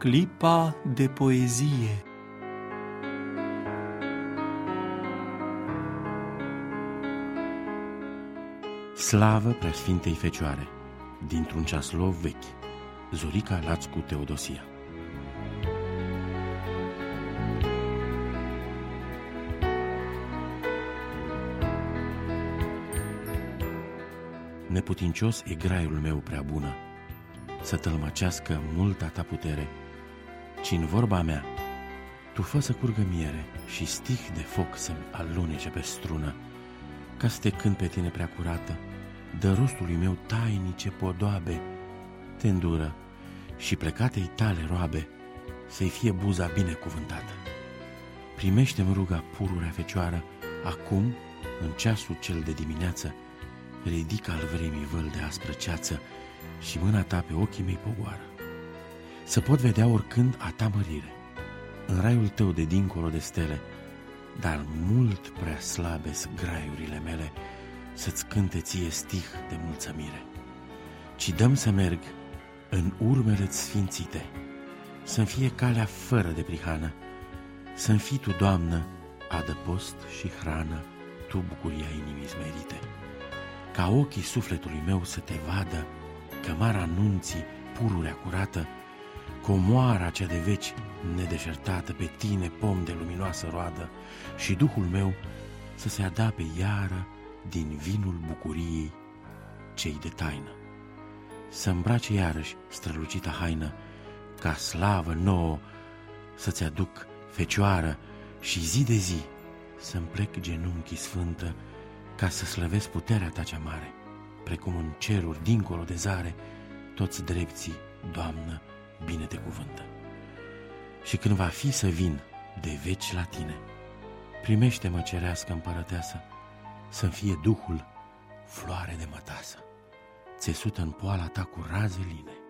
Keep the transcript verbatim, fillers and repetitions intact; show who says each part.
Speaker 1: Clipa de poezie.
Speaker 2: Slavă Preasfintei Fecioare, dintr-un ceaslov vechi. Zorica Lațcu Teodosia. Neputincios e graiul meu prea bună, să tălmăcească multa ta putere, ci în vorba mea tu fă să curgă miere și stih de foc să-mi alunece pe strună, ca să te cânt pe tine prea curată, dă rostului meu tainice podoabe, te îndură și plecatei tale roabe să-i fie buza binecuvântată. Primește-mi ruga pururea Fecioară, acum, în ceasul cel de dimineață, ridică al vremii văl de aspră ceață și mâna ta pe ochii mei pogoară. Să pot vedea oricând a ta mărire, în raiul tău de dincolo de stele, dar mult prea slabe-s graiurile mele să-ți cânte ție stih de mulțămire. Ci dăm să merg în urmele-ți sfințite, să-mi fie calea fără de prihană, să-mi fii tu, Doamnă, adăpost și hrană, tu bucuria inimii smerite. Ca ochii sufletului meu să te vadă, cămara anunții pururea curată, comoara cea de veci nedeșertată, pe tine pom de luminoasă roadă, și Duhul meu să se adape iară din vinul bucuriei cei de taină. Să îmbrace iarăși strălucita haină, ca slavă nouă să-ți aduc, Fecioară, și zi de zi să-mi plec genunchii sfântă, ca să slăvesc puterea ta cea mare, precum în ceruri dincolo de zare, toți drepții, Doamnă, bine te cuvântă. Și când va fi să vin de veci la tine, primește-mă, cerească împărăteasă, să-mi fie Duhul floare de mătasă, țesută în poala ta cu raze line.